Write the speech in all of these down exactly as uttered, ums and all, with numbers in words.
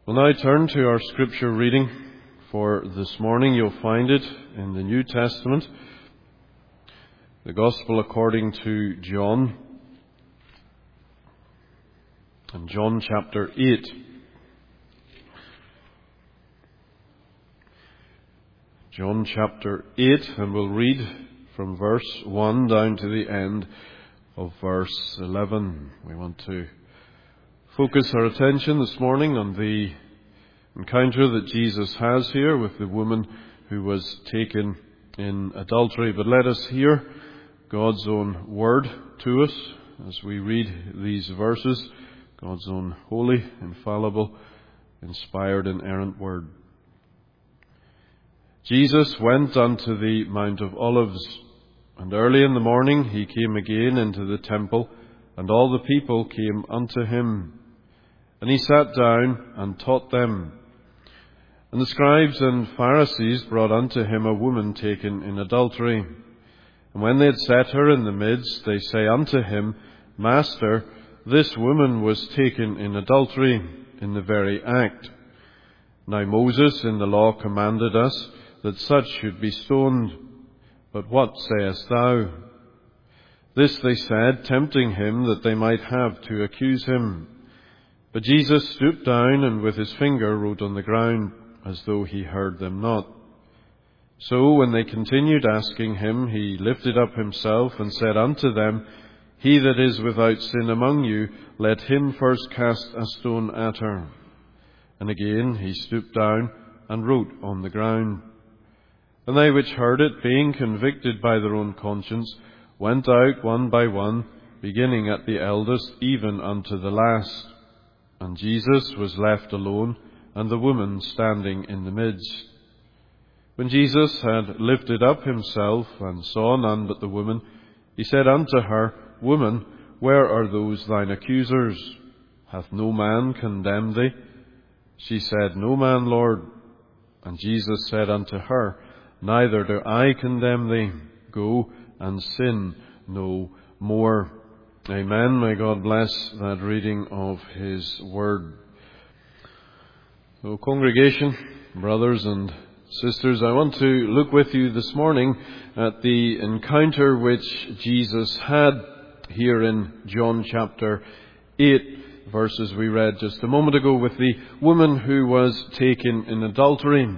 We'll now turn to our scripture reading for this morning. You'll find it in the New Testament, the Gospel according to John, and John chapter eight. John chapter eight, and we'll read from verse one down to the end of verse eleven. We want to focus our attention this morning on the encounter that Jesus has here with the woman who was taken in adultery. But let us hear God's own word to us as we read these verses, God's own holy, infallible, inspired, inerrant word. Jesus went unto the Mount of Olives, and early in the morning he came again into the temple, and all the people came unto him. And he sat down and taught them. And the scribes and Pharisees brought unto him a woman taken in adultery. And when they had set her in the midst, they say unto him, Master, this woman was taken in adultery in the very act. Now Moses in the law commanded us that such should be stoned. But what sayest thou? This they said, tempting him that they might have to accuse him. But Jesus stooped down and with his finger wrote on the ground, as though he heard them not. So when they continued asking him, he lifted up himself and said unto them, He that is without sin among you, let him first cast a stone at her. And again he stooped down and wrote on the ground. And they which heard it, being convicted by their own conscience, went out one by one, beginning at the eldest, even unto the last. And Jesus was left alone, and the woman standing in the midst. When Jesus had lifted up himself, and saw none but the woman, he said unto her, Woman, where are those thine accusers? Hath no man condemned thee? She said, No man, Lord. And Jesus said unto her, Neither do I condemn thee. Go and sin no more. Amen. May God bless that reading of His Word. So, congregation, brothers and sisters, I want to look with you this morning at the encounter which Jesus had here in John chapter eight, verses we read just a moment ago, with the woman who was taken in adultery.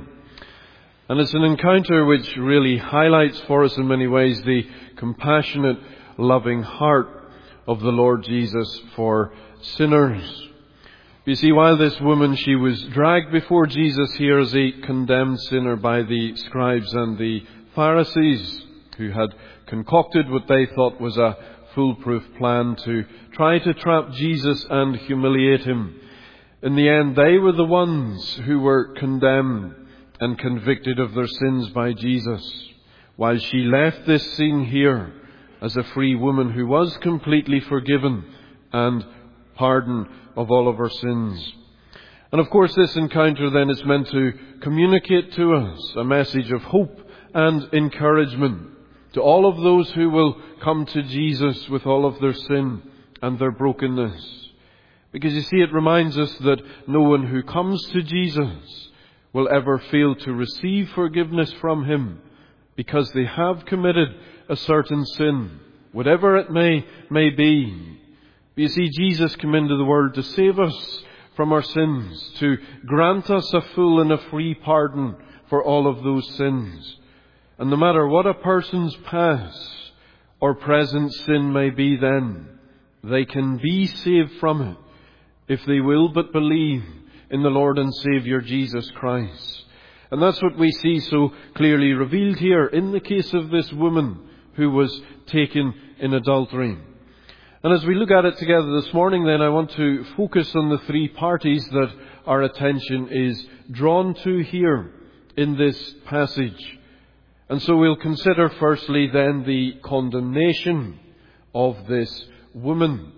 And it's an encounter which really highlights for us in many ways the compassionate, loving heart of the Lord Jesus for sinners. You see, while this woman, she was dragged before Jesus here as a condemned sinner by the scribes and the Pharisees, who had concocted what they thought was a foolproof plan to try to trap Jesus and humiliate him. In the end, they were the ones who were condemned and convicted of their sins by Jesus, while she left this scene here as a free woman who was completely forgiven and pardoned of all of her sins. And of course, this encounter then is meant to communicate to us a message of hope and encouragement to all of those who will come to Jesus with all of their sin and their brokenness. Because you see, it reminds us that no one who comes to Jesus will ever fail to receive forgiveness from Him, because they have committed a certain sin, whatever it may may be. But you see, Jesus came into the world to save us from our sins, to grant us a full and a free pardon for all of those sins. And no matter what a person's past or present sin may be then, they can be saved from it if they will but believe in the Lord and Saviour Jesus Christ. And that's what we see so clearly revealed here in the case of this woman who was taken in adultery. And as we look at it together this morning, then I want to focus on the three parties that our attention is drawn to here in this passage. And so we'll consider firstly then the condemnation of this woman.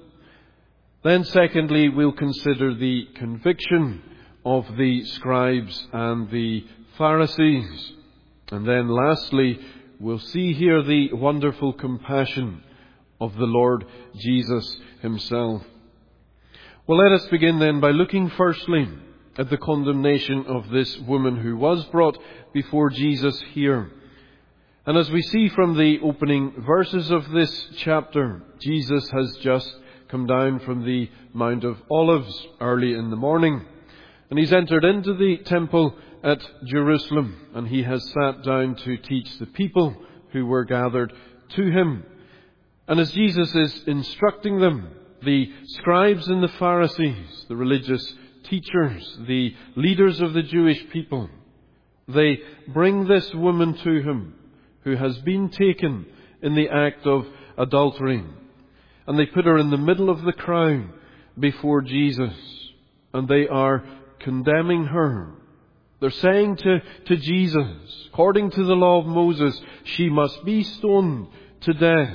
Then secondly, we'll consider the conviction of the scribes and the Pharisees. And then lastly, we'll see here the wonderful compassion of the Lord Jesus Himself. Well, let us begin then by looking firstly at the condemnation of this woman who was brought before Jesus here. And as we see from the opening verses of this chapter, Jesus has just come down from the Mount of Olives early in the morning. And he's entered into the temple at Jerusalem, and he has sat down to teach the people who were gathered to him. And as Jesus is instructing them, the scribes and the Pharisees, the religious teachers, the leaders of the Jewish people, they bring this woman to him who has been taken in the act of adultery. And they put her in the middle of the crowd before Jesus. And they are condemning her. They're saying to, to Jesus, according to the law of Moses, she must be stoned to death.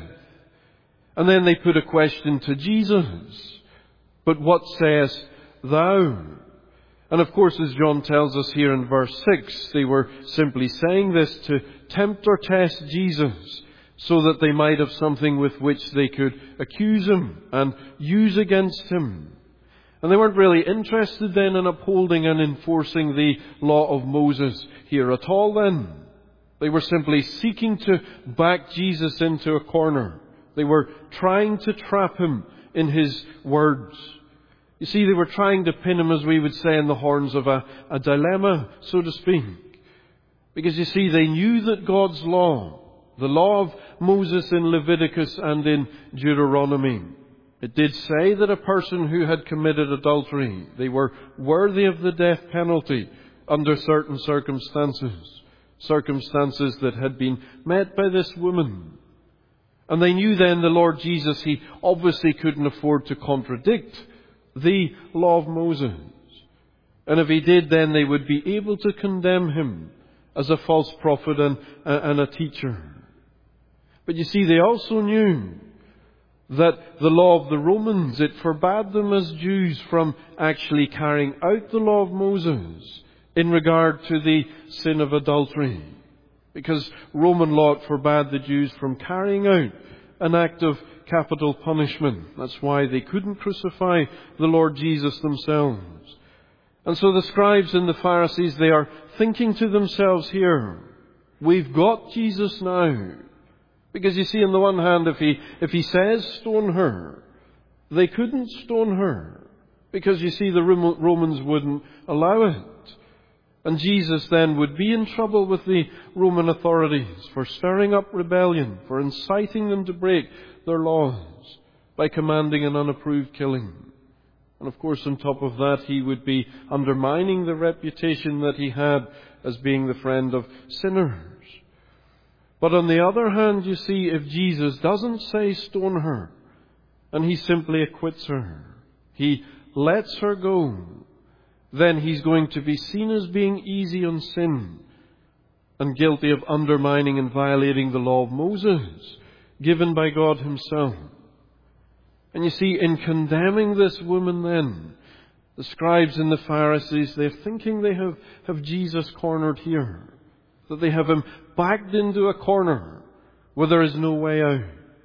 And then they put a question to Jesus. But what sayest thou? And of course, as John tells us here in verse six, they were simply saying this to tempt or test Jesus, so that they might have something with which they could accuse him and use against him. And they weren't really interested then in upholding and enforcing the law of Moses here at all then. They were simply seeking to back Jesus into a corner. They were trying to trap him in his words. You see, they were trying to pin him, as we would say, in the horns of a, a dilemma, so to speak. Because you see, they knew that God's law, the law of Moses in Leviticus and in Deuteronomy, it did say that a person who had committed adultery, they were worthy of the death penalty under certain circumstances. Circumstances that had been met by this woman. And they knew then the Lord Jesus, he obviously couldn't afford to contradict the law of Moses. And if he did, then they would be able to condemn him as a false prophet and, and a teacher. But you see, they also knew that the law of the Romans, it forbade them as Jews from actually carrying out the law of Moses in regard to the sin of adultery. Because Roman law forbade the Jews from carrying out an act of capital punishment. That's why they couldn't crucify the Lord Jesus themselves. And so the scribes and the Pharisees, they are thinking to themselves here, we've got Jesus now. Because you see, on the one hand, if he, if he says stone her, they couldn't stone her. Because you see, the Romans wouldn't allow it. And Jesus then would be in trouble with the Roman authorities for stirring up rebellion, for inciting them to break their laws by commanding an unapproved killing. And of course, on top of that, he would be undermining the reputation that he had as being the friend of sinners. But on the other hand, you see, if Jesus doesn't say stone her, and he simply acquits her, he lets her go, then he's going to be seen as being easy on sin and guilty of undermining and violating the law of Moses given by God himself. And you see, in condemning this woman then, the scribes and the Pharisees, they're thinking they have, have Jesus cornered here, that they have him backed into a corner where there is no way out.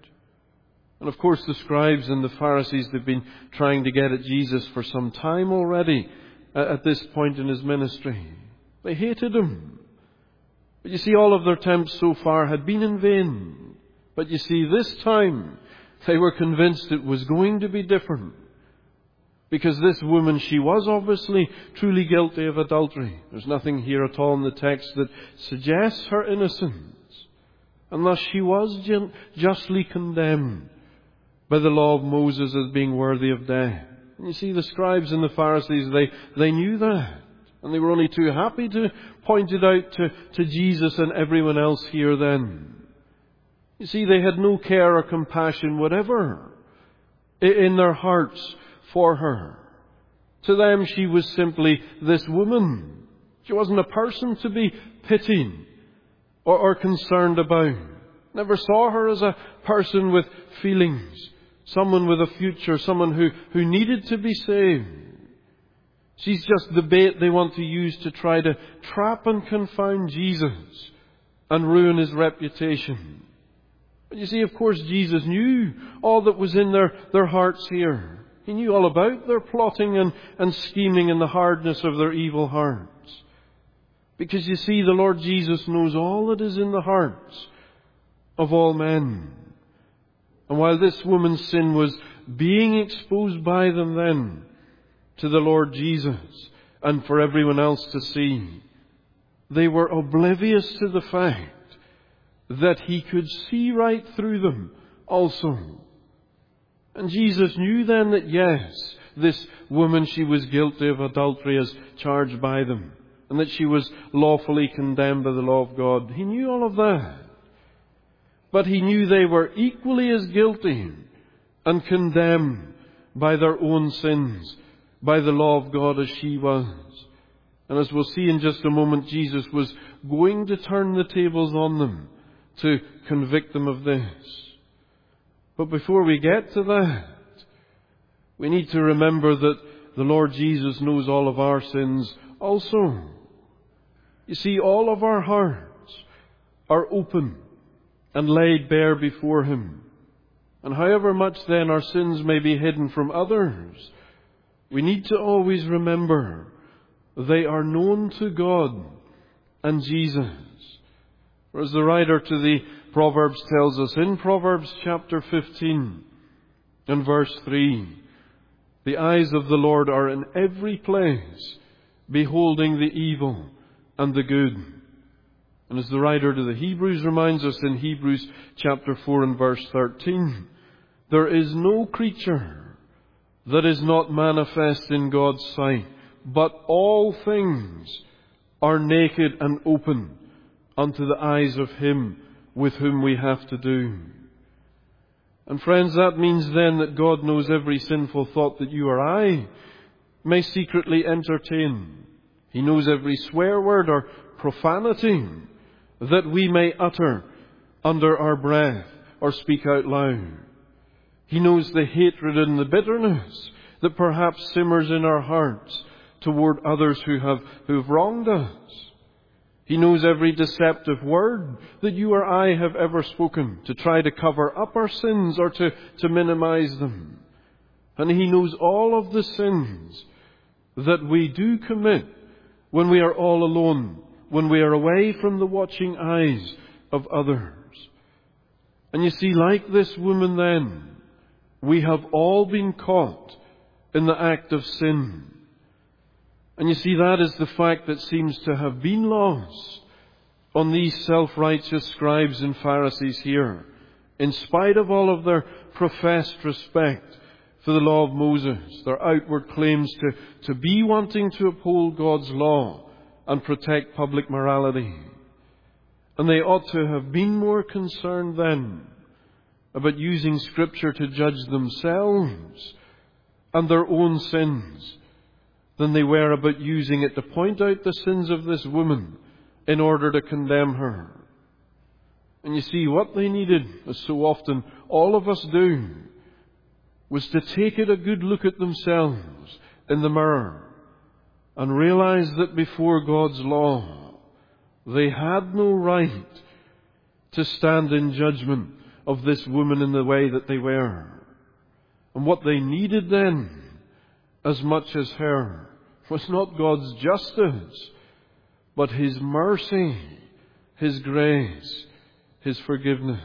And of course, the scribes and the Pharisees, they've been trying to get at Jesus for some time already at this point in his ministry. They hated him. But you see, all of their attempts so far had been in vain. But you see, this time they were convinced it was going to be different. Because this woman, she was obviously truly guilty of adultery. There's nothing here at all in the text that suggests her innocence. And thus she was justly condemned by the law of Moses as being worthy of death. And you see, the scribes and the Pharisees, they, they knew that. And they were only too happy to point it out to, to Jesus and everyone else here then. You see, they had no care or compassion whatever in their hearts for her. To them, she was simply this woman. She wasn't a person to be pitied or, or concerned about. Never saw her as a person with feelings. Someone with a future, someone who, who needed to be saved. She's just the bait they want to use to try to trap and confound Jesus and ruin his reputation. But you see, of course, Jesus knew all that was in their, their hearts here. He knew all about their plotting and, and scheming and the hardness of their evil hearts. Because you see, the Lord Jesus knows all that is in the hearts of all men. And while this woman's sin was being exposed by them then to the Lord Jesus and for everyone else to see, they were oblivious to the fact that He could see right through them also. And Jesus knew then that yes, this woman, she was guilty of adultery as charged by them, and that she was lawfully condemned by the law of God. He knew all of that. But He knew they were equally as guilty and condemned by their own sins, by the law of God as she was. And as we'll see in just a moment, Jesus was going to turn the tables on them to convict them of this. But before we get to that, we need to remember that the Lord Jesus knows all of our sins also. You see, all of our hearts are open and laid bare before Him. And however much then our sins may be hidden from others, we need to always remember they are known to God and Jesus. Or as the writer to the Proverbs tells us in Proverbs chapter fifteen and verse three, the eyes of the Lord are in every place, beholding the evil and the good. And as the writer to the Hebrews reminds us in Hebrews chapter four and verse thirteen, there is no creature that is not manifest in God's sight, but all things are naked and open unto the eyes of Him with whom we have to do. And friends, that means then that God knows every sinful thought that you or I may secretly entertain. He knows every swear word or profanity that we may utter under our breath or speak out loud. He knows the hatred and the bitterness that perhaps simmers in our hearts toward others who have who've wronged us. He knows every deceptive word that you or I have ever spoken to try to cover up our sins or to, to minimize them. And He knows all of the sins that we do commit when we are all alone, when we are away from the watching eyes of others. And you see, like this woman then, we have all been caught in the act of sin. And you see, that is the fact that seems to have been lost on these self-righteous scribes and Pharisees here, in spite of all of their professed respect for the law of Moses, their outward claims to, to be wanting to uphold God's law and protect public morality. And they ought to have been more concerned then about using Scripture to judge themselves and their own sins than they were about using it to point out the sins of this woman in order to condemn her. And you see, what they needed, as so often all of us do, was to take it a good look at themselves in the mirror and realize that before God's law, they had no right to stand in judgment of this woman in the way that they were. And what they needed then, as much as her, was not God's justice, but His mercy, His grace, His forgiveness.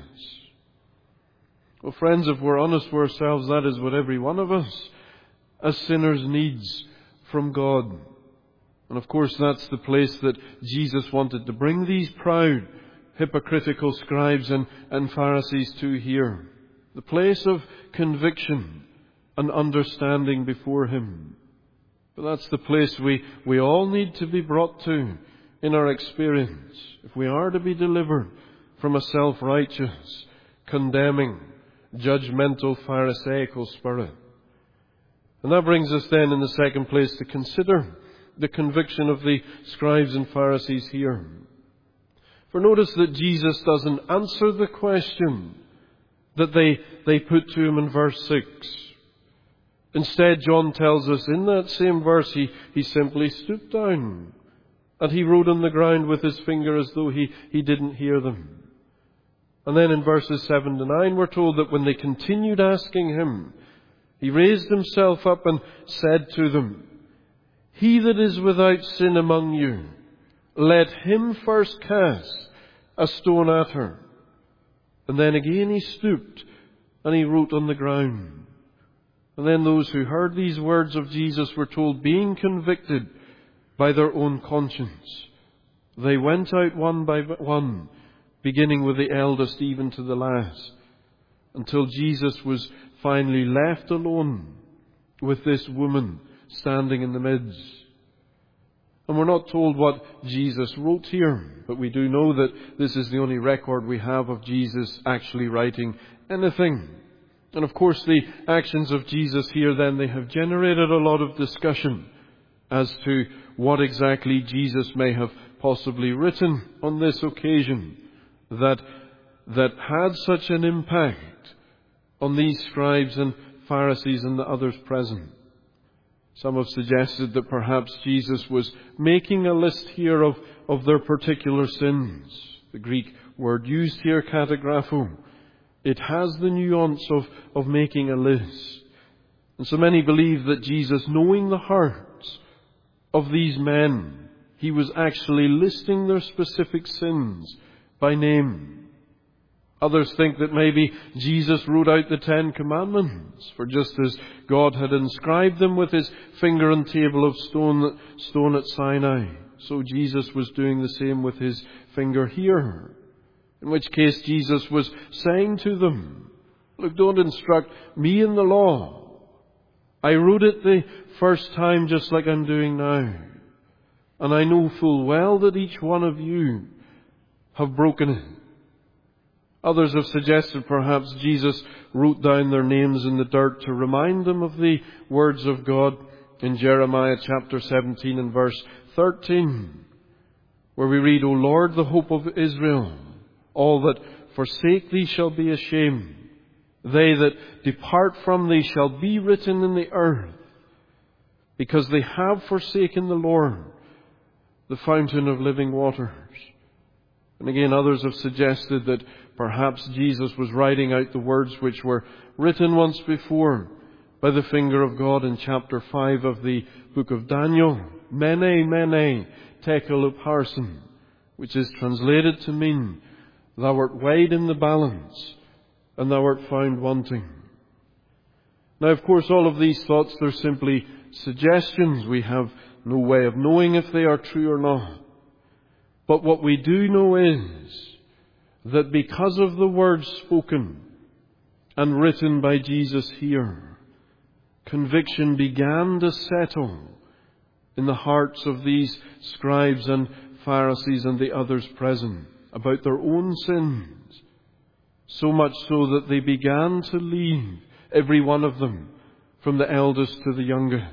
Well, friends, if we're honest with ourselves, that is what every one of us as sinners needs from God. And of course, that's the place that Jesus wanted to bring these proud, hypocritical scribes and, and Pharisees to here. The place of conviction and understanding before Him. But that's the place we, we all need to be brought to in our experience if we are to be delivered from a self-righteous, condemning, judgmental, pharisaical spirit. And that brings us then in the second place to consider the conviction of the scribes and Pharisees here. For notice that Jesus doesn't answer the question that they, they put to Him in verse six. Instead, John tells us in that same verse, he, he simply stooped down and He wrote on the ground with His finger as though he, he didn't hear them. And then in verses seven to nine, we're told that when they continued asking Him, He raised himself up and said to them, "He that is without sin among you, let him first cast a stone at her." And then again he stooped and he wrote on the ground. And then those who heard these words of Jesus were told, being convicted by their own conscience, they went out one by one, beginning with the eldest even to the last, until Jesus was finally left alone with this woman standing in the midst. And we're not told what Jesus wrote here, but we do know that this is the only record we have of Jesus actually writing anything. And of course the actions of Jesus here then, they have generated a lot of discussion as to what exactly Jesus may have possibly written on this occasion that, that had such an impact on these scribes and Pharisees and the others present. Some have suggested that perhaps Jesus was making a list here of, of their particular sins. The Greek word used here, katagrapho, it has the nuance of, of making a list. And so many believe that Jesus, knowing the hearts of these men, he was actually listing their specific sins by name. Others think that maybe Jesus wrote out the Ten Commandments, for just as God had inscribed them with his finger and table of stone, stone at Sinai, so Jesus was doing the same with his finger here. In which case Jesus was saying to them, look, don't instruct me in the law. I wrote it the first time just like I'm doing now. And I know full well that each one of you have broken it. Others have suggested perhaps Jesus wrote down their names in the dirt to remind them of the words of God in Jeremiah chapter seventeen and verse thirteen, where we read, O Lord, the hope of Israel, all that forsake thee shall be ashamed. They that depart from thee shall be written in the earth, because they have forsaken the Lord, the fountain of living waters. And again, others have suggested that perhaps Jesus was writing out the words which were written once before by the finger of God in chapter five of the book of Daniel. Mene, mene, tekel upharsin, which is translated to mean, thou art weighed in the balance, and thou art found wanting. Now, of course, all of these thoughts, they're simply suggestions. We have no way of knowing if they are true or not. But what we do know is that because of the words spoken and written by Jesus here, conviction began to settle in the hearts of these scribes and Pharisees and the others present about their own sins, so much so that they began to leave, every one of them, from the eldest to the youngest.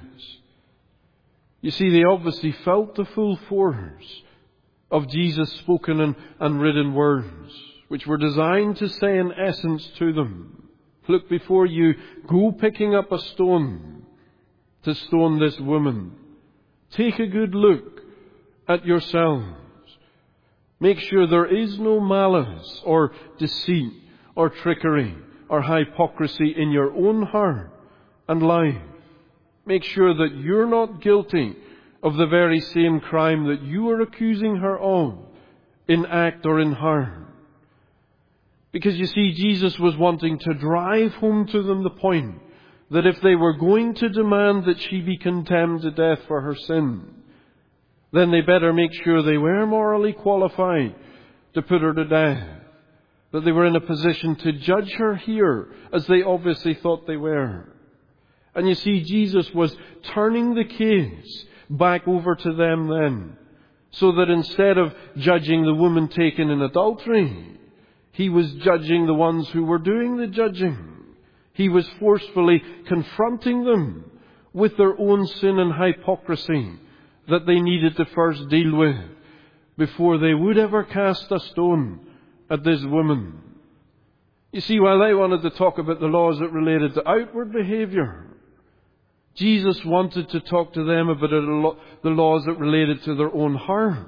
You see, they obviously felt the full force of Jesus' spoken and, and written words, which were designed to say in essence to them, look, before you go picking up a stone to stone this woman, take a good look at yourselves. Make sure there is no malice or deceit or trickery or hypocrisy in your own heart and life. Make sure that you're not guilty of the very same crime that you are accusing her of, in act or in heart. Because you see, Jesus was wanting to drive home to them the point that if they were going to demand that she be condemned to death for her sin, then they better make sure they were morally qualified to put her to death. That they were in a position to judge her here, as they obviously thought they were. And you see, Jesus was turning the case back over to them then, so that instead of judging the woman taken in adultery, he was judging the ones who were doing the judging. He was forcefully confronting them with their own sin and hypocrisy that they needed to first deal with before they would ever cast a stone at this woman. You see, while they wanted to talk about the laws that related to outward behavior, Jesus wanted to talk to them about the laws that related to their own hearts.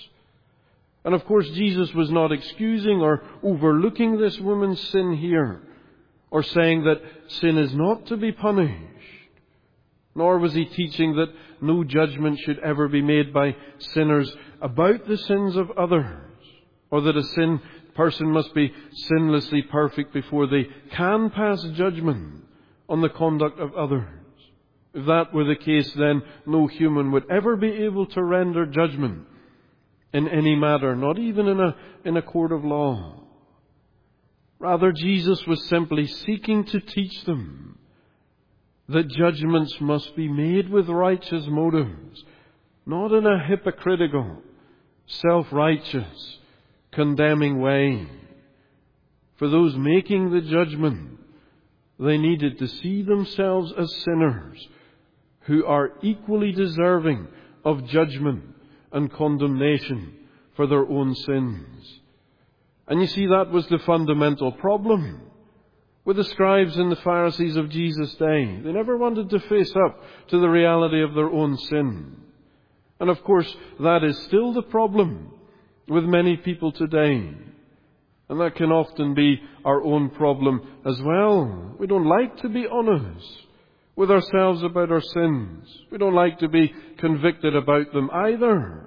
And of course, Jesus was not excusing or overlooking this woman's sin here, or saying that sin is not to be punished. Nor was he teaching that no judgment should ever be made by sinners about the sins of others, or that a sin person must be sinlessly perfect before they can pass judgment on the conduct of others. If that were the case, then no human would ever be able to render judgment in any matter, not even in a, in a court of law. Rather, Jesus was simply seeking to teach them that judgments must be made with righteous motives, not in a hypocritical, self-righteous, condemning way. For those making the judgment, they needed to see themselves as sinners who are equally deserving of judgment and condemnation for their own sins. And you see, that was the fundamental problem with the scribes and the Pharisees of Jesus' day. They never wanted to face up to the reality of their own sin. And of course, that is still the problem with many people today. And that can often be our own problem as well. We don't like to be honest with ourselves about our sins. We don't like to be convicted about them either.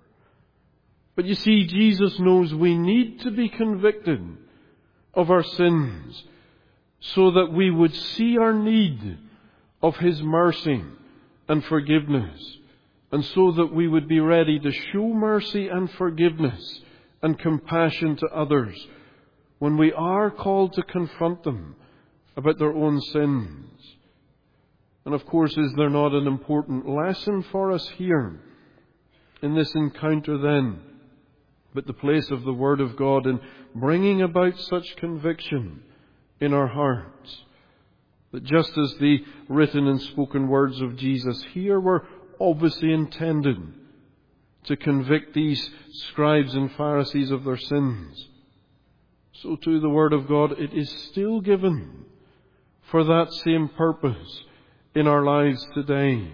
But you see, Jesus knows we need to be convicted of our sins so that we would see our need of His mercy and forgiveness, and so that we would be ready to show mercy and forgiveness and compassion to others when we are called to confront them about their own sins. And of course, is there not an important lesson for us here in this encounter then, but the place of the Word of God in bringing about such conviction in our hearts? That just as the written and spoken words of Jesus here were obviously intended to convict these scribes and Pharisees of their sins, so too the Word of God, it is still given for that same purpose in our lives today.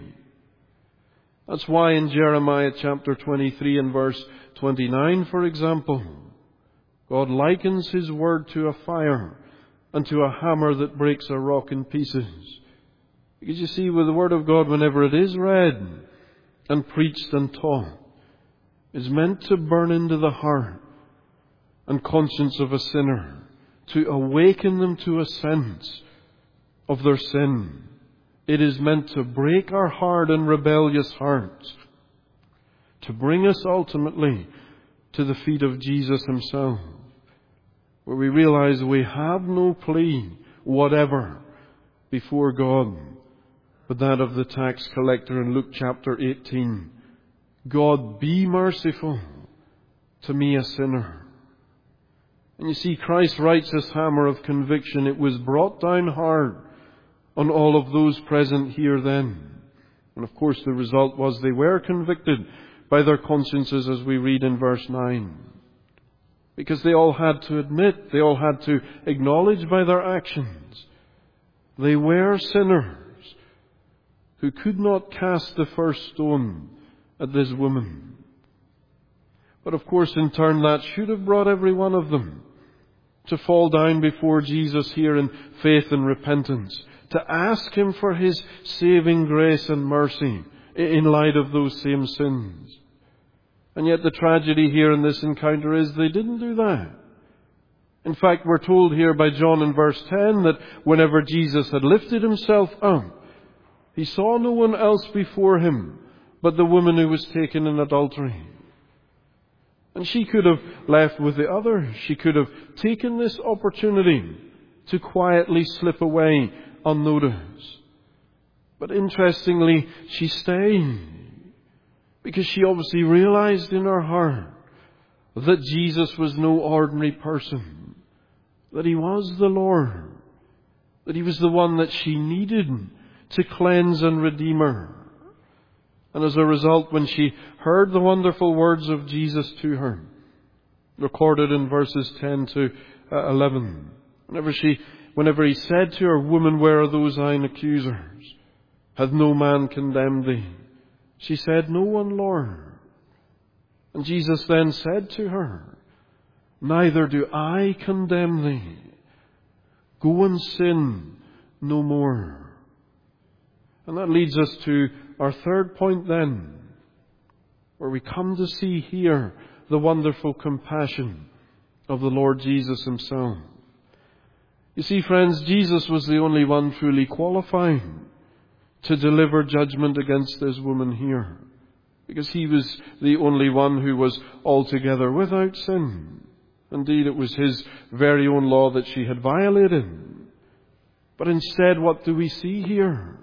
That's why in Jeremiah chapter twenty-three and verse twenty-nine, for example, God likens His Word to a fire and to a hammer that breaks a rock in pieces. Because you see, with the Word of God, whenever it is read and preached and taught, is meant to burn into the heart and conscience of a sinner, to awaken them to a sense of their sin. It is meant to break our hard and rebellious hearts, to bring us ultimately to the feet of Jesus Himself, where we realize we have no plea whatever before God but that of the tax collector in Luke chapter eighteen. God, be merciful to me, a sinner. And you see, Christ's righteous hammer of conviction, it was brought down hard on all of those present here then. And of course the result was they were convicted by their consciences, as we read in verse nine. Because they all had to admit, they all had to acknowledge by their actions, they were sinners who could not cast the first stone at this woman. But of course in turn that should have brought every one of them to fall down before Jesus here in faith and repentance, to ask Him for His saving grace and mercy in light of those same sins. And yet the tragedy here in this encounter is they didn't do that. In fact, we're told here by John in verse ten that whenever Jesus had lifted Himself up, He saw no one else before Him but the woman who was taken in adultery. And she could have left with the others. She could have taken this opportunity to quietly slip away unnoticed. But interestingly, she stayed, because she obviously realized in her heart that Jesus was no ordinary person, that He was the Lord, that He was the one that she needed to cleanse and redeem her. And as a result, when she heard the wonderful words of Jesus to her, recorded in verses ten to eleven, whenever she, whenever He said to her, "Woman, where are those thine accusers? Hath no man condemned thee?" She said, "No one, Lord." And Jesus then said to her, "Neither do I condemn thee. Go and sin no more. And that leads us to our third point then, where we come to see here the wonderful compassion of the Lord Jesus himself. You see, friends, Jesus was the only one truly qualified to deliver judgment against this woman here, because he was the only one who was altogether without sin. Indeed, it was his very own law that she had violated. But instead, what do we see here?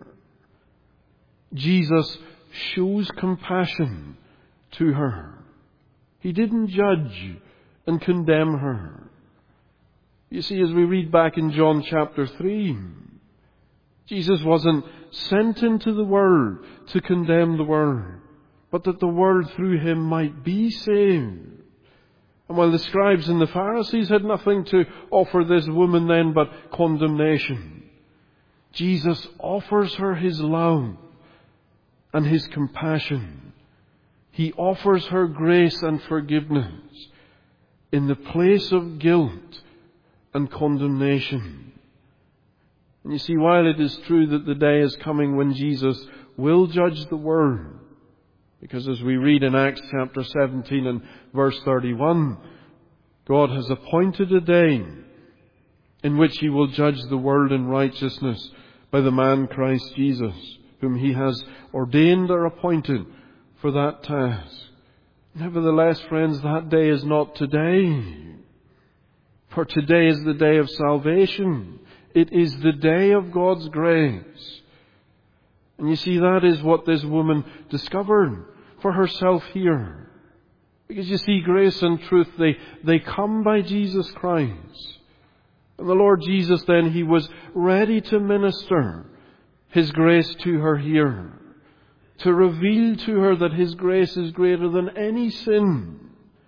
Jesus shows compassion to her. He didn't judge and condemn her. You see, as we read back in John chapter three, Jesus wasn't sent into the world to condemn the world, but that the world through him might be saved. And while the scribes and the Pharisees had nothing to offer this woman then but condemnation, Jesus offers her his love and his compassion. He offers her grace and forgiveness in the place of guilt and condemnation. And you see, while it is true that the day is coming when Jesus will judge the world, because as we read in Acts chapter seventeen and verse thirty-one, God has appointed a day in which he will judge the world in righteousness by the man Christ Jesus, whom he has ordained or appointed for that task. Nevertheless, friends, that day is not today. For today is the day of salvation. It is the day of God's grace. And you see, that is what this woman discovered for herself here. Because you see, grace and truth, they, they come by Jesus Christ. And the Lord Jesus then, he was ready to minister his grace to her here, to reveal to her that his grace is greater than any sin,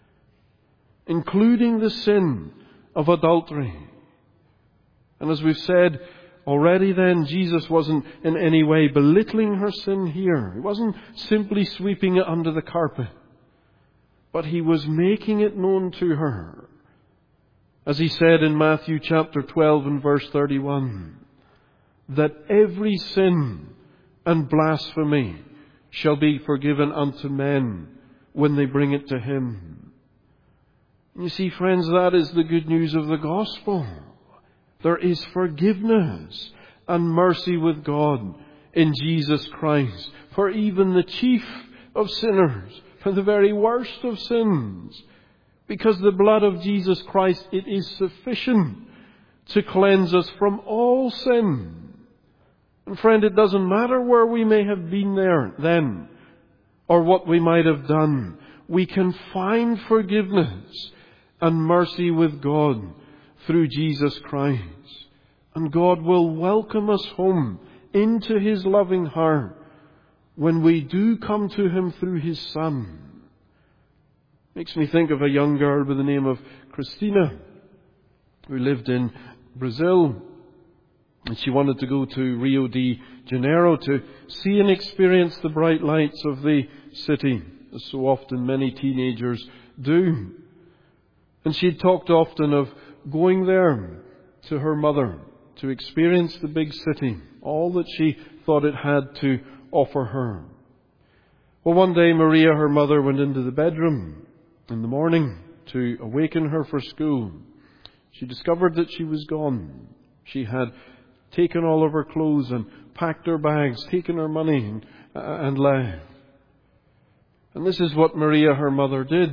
including the sin of adultery. And as we've said already then, Jesus wasn't in any way belittling her sin here. He wasn't simply sweeping it under the carpet, but he was making it known to her. As he said in Matthew chapter twelve and verse thirty-one, that every sin and blasphemy shall be forgiven unto men when they bring it to him. You see, friends, that is the good news of the gospel. There is forgiveness and mercy with God in Jesus Christ for even the chief of sinners, for the very worst of sins. Because the blood of Jesus Christ, it is sufficient to cleanse us from all sin. And friend, it doesn't matter where we may have been there then, or what we might have done. We can find forgiveness and mercy with God through Jesus Christ. And God will welcome us home into his loving heart when we do come to him through his Son. Makes me think of a young girl by the name of Christina, who lived in Brazil. And she wanted to go to Rio de Janeiro to see and experience the bright lights of the city, as so often many teenagers do. And she had talked often of going there to her mother to experience the big city, all that she thought it had to offer her. Well, one day Maria, her mother, went into the bedroom in the morning to awaken her for school. She discovered that she was gone. She had taken all of her clothes and packed her bags, taken her money and, uh, and left. And this is what Maria, her mother, did.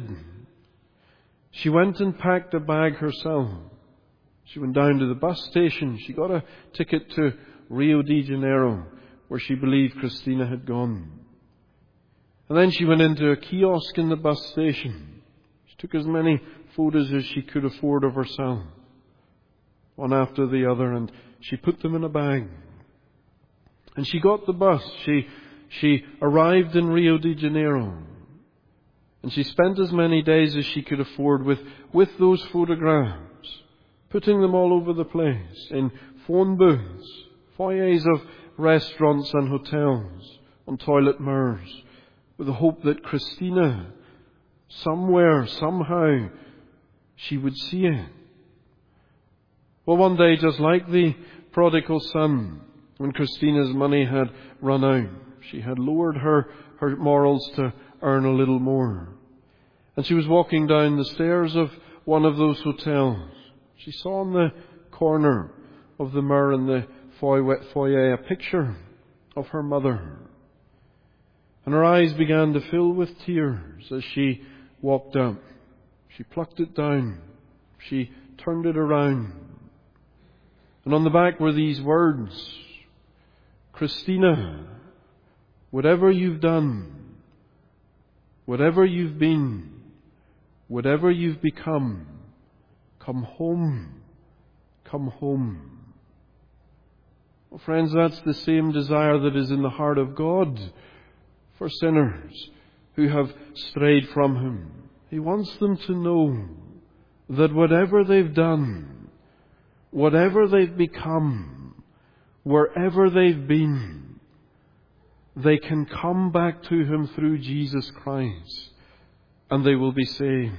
She went and packed a bag herself. She went down to the bus station. She got a ticket to Rio de Janeiro, where she believed Christina had gone. And then she went into a kiosk in the bus station. She took as many photos as she could afford of herself, one after the other, and she put them in a bag. And she got the bus. She, she arrived in Rio de Janeiro. And she spent as many days as she could afford with, with those photographs, putting them all over the place, in phone booths, foyers of restaurants and hotels, on toilet mirrors, with the hope that Christina, somewhere, somehow, she would see it. Well, one day, just like the prodigal son, when Christina's money had run out, she had lowered her, her morals to earn a little more. And she was walking down the stairs of one of those hotels. She saw in the corner of the mirror in the foyer a picture of her mother. And her eyes began to fill with tears as she walked up. She plucked it down. She turned it around. And on the back were these words, Christina, whatever you've done, whatever you've been, whatever you've become, come home, come home. Well, friends, that's the same desire that is in the heart of God for sinners who have strayed from Him. He wants them to know that whatever they've done, whatever they've become, wherever they've been, they can come back to Him through Jesus Christ, and they will be saved.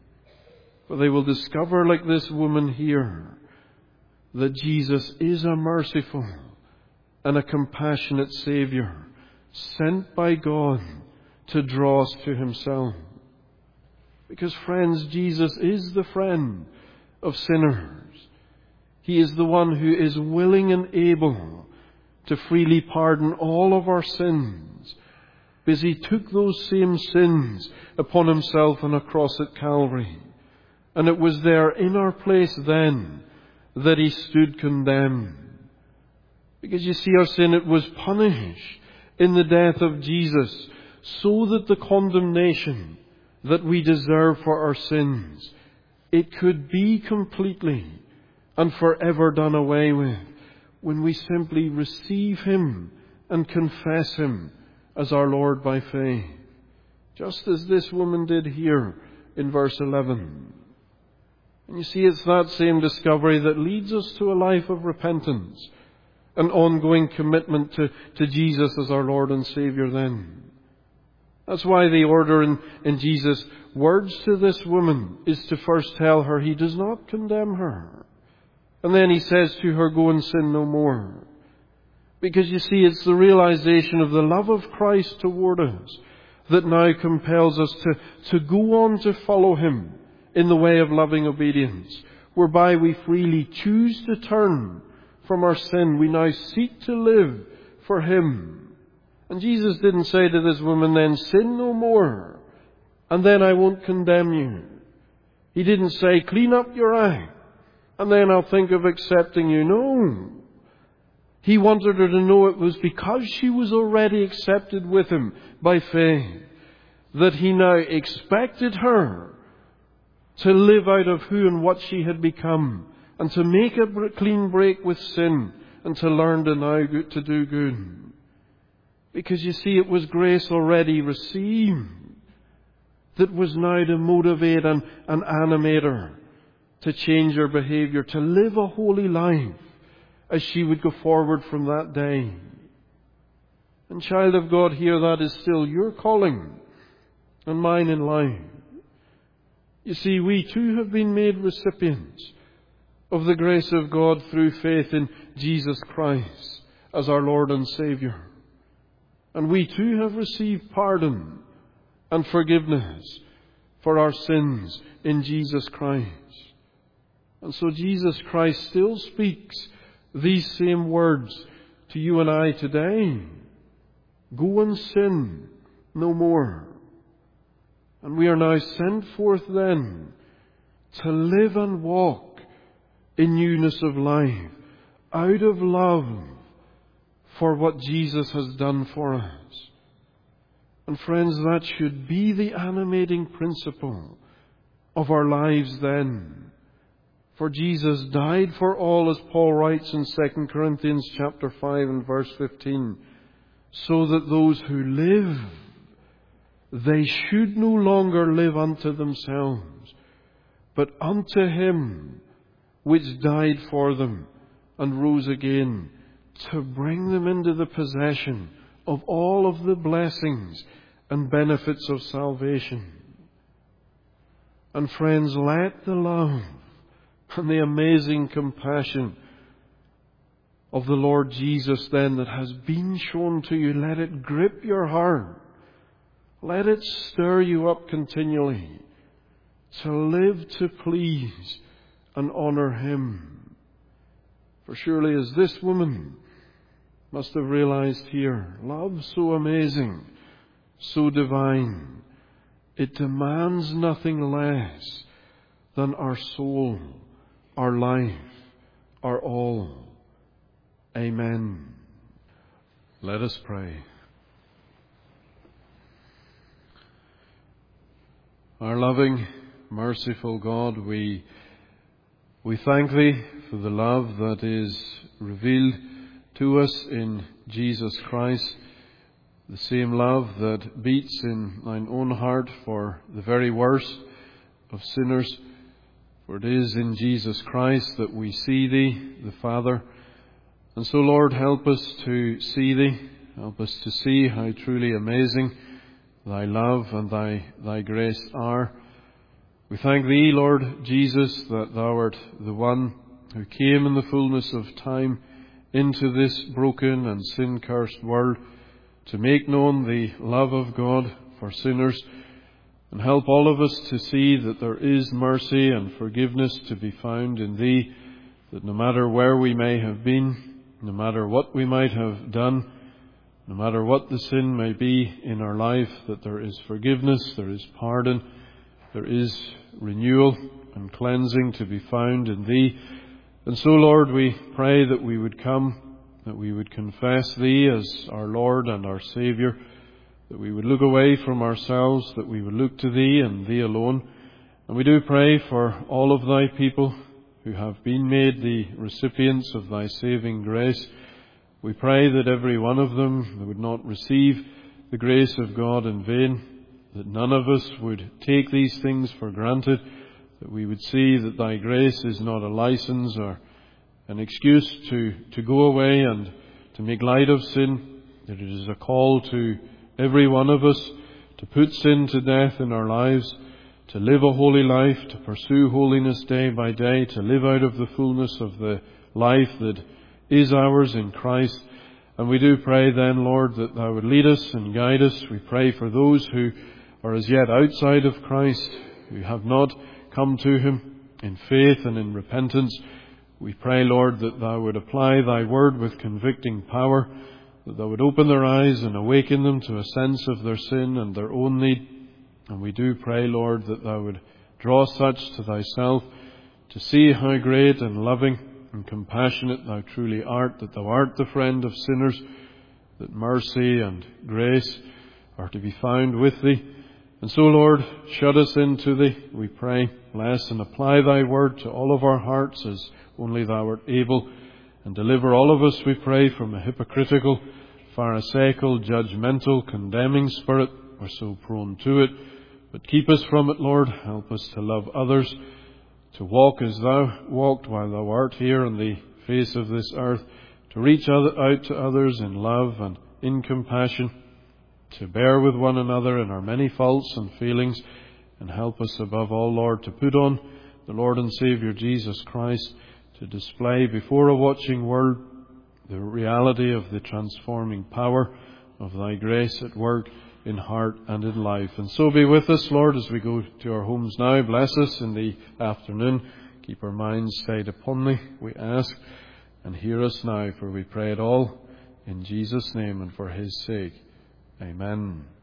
For they will discover, like this woman here, that Jesus is a merciful and a compassionate Saviour, sent by God to draw us to Himself. Because, friends, Jesus is the friend of sinners. He is the one who is willing and able to freely pardon all of our sins, because He took those same sins upon Himself on a cross at Calvary. And it was there in our place then that He stood condemned. Because you see, our sin, it was punished in the death of Jesus, so that the condemnation that we deserve for our sins, it could be completely and forever done away with when we simply receive Him and confess Him as our Lord by faith. Just as this woman did here in verse eleven. And you see, it's that same discovery that leads us to a life of repentance, an ongoing commitment to, to Jesus as our Lord and Saviour then. That's why the order in, in Jesus' words to this woman is to first tell her He does not condemn her. And then He says to her, go and sin no more. Because you see, it's the realization of the love of Christ toward us that now compels us to, to go on to follow Him in the way of loving obedience, whereby we freely choose to turn from our sin. We now seek to live for Him. And Jesus didn't say to this woman then, sin no more, and then I won't condemn you. He didn't say, clean up your act, and then I'll think of accepting you. No. He wanted her to know it was because she was already accepted with Him by faith that He now expected her to live out of who and what she had become, and to make a clean break with sin, and to learn to now to do good. Because you see, it was grace already received that was now to motivate and, and animate her to change her behaviour, to live a holy life as she would go forward from that day. And child of God, here, that is still your calling and mine in life. You see, we too have been made recipients of the grace of God through faith in Jesus Christ as our Lord and Saviour. And we too have received pardon and forgiveness for our sins in Jesus Christ. And so Jesus Christ still speaks these same words to you and I today. Go and sin no more. And we are now sent forth then to live and walk in newness of life, out of love for what Jesus has done for us. And friends, that should be the animating principle of our lives then. For Jesus died for all, as Paul writes in Second Corinthians chapter five and verse fifteen, so that those who live, they should no longer live unto themselves, but unto Him which died for them and rose again, to bring them into the possession of all of the blessings and benefits of salvation. And friends, let the love And the amazing compassion of the Lord Jesus then that has been shown to you, let it grip your heart. Let it stir you up continually to live to please and honour Him. For surely as this woman must have realized here, love so amazing, so divine, it demands nothing less than our soul, our life, our all. Amen. Let us pray. Our loving, merciful God, we we thank Thee for the love that is revealed to us in Jesus Christ, the same love that beats in Thine own heart for the very worst of sinners. For it is in Jesus Christ that we see Thee, the Father. And so, Lord, help us to see Thee. Help us to see how truly amazing Thy love and Thy, Thy grace are. We thank Thee, Lord Jesus, that Thou art the one who came in the fullness of time into this broken and sin-cursed world to make known the love of God for sinners, and help all of us to see that there is mercy and forgiveness to be found in Thee, that no matter where we may have been, no matter what we might have done, no matter what the sin may be in our life, that there is forgiveness, there is pardon, there is renewal and cleansing to be found in Thee. And so, Lord, we pray that we would come, that we would confess Thee as our Lord and our Saviour, that we would look away from ourselves, that we would look to Thee and Thee alone. And we do pray for all of Thy people who have been made the recipients of Thy saving grace. We pray that every one of them would not receive the grace of God in vain, that none of us would take these things for granted, that we would see that Thy grace is not a license or an excuse to, to go away and to make light of sin, that it is a call to every one of us to put sin to death in our lives, to live a holy life, to pursue holiness day by day, to live out of the fullness of the life that is ours in Christ. And we do pray then, Lord, that Thou would lead us and guide us. We pray for those who are as yet outside of Christ, who have not come to Him in faith and in repentance. We pray, Lord, that Thou would apply Thy word with convicting power, that Thou would open their eyes and awaken them to a sense of their sin and their own need. And we do pray, Lord, that Thou would draw such to Thyself to see how great and loving and compassionate Thou truly art, that Thou art the friend of sinners, that mercy and grace are to be found with Thee. And so, Lord, shut us into Thee, we pray. Bless and apply Thy word to all of our hearts as only Thou art able. And deliver all of us, we pray, from a hypocritical, pharisaical, judgmental, condemning spirit. We're so prone to it. But keep us from it, Lord. Help us to love others, to walk as Thou walked while Thou art here on the face of this earth, to reach out to others in love and in compassion, to bear with one another in our many faults and failings, and help us above all, Lord, to put on the Lord and Saviour Jesus Christ, to display before a watching world the reality of the transforming power of Thy grace at work in heart and in life. And so be with us, Lord, as we go to our homes now. Bless us in the afternoon. Keep our minds stayed upon Thee, we ask. And hear us now, for we pray it all in Jesus' name and for His sake. Amen.